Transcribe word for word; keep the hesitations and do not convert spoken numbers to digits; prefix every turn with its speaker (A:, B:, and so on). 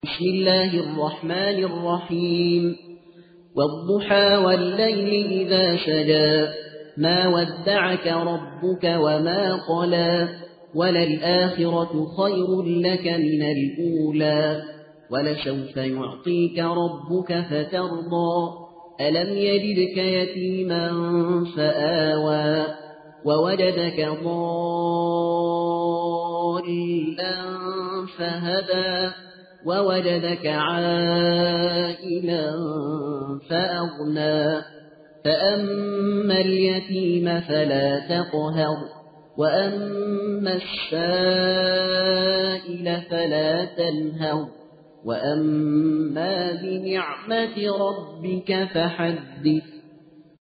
A: بسم الله الرحمن الرحيم والضحى والليل إذا سجى ما ودعك ربك وما قلى وللآخرة خير لك من الأولى ولسوف يعطيك ربك فترضى ألم يجدك يتيما فآوى ووجدك ضالا فهدى ووجدك عائلا فأغنى فأما اليتيم فلا تقهر وأما السائل فلا تنهر وأما بنعمة ربك فحدث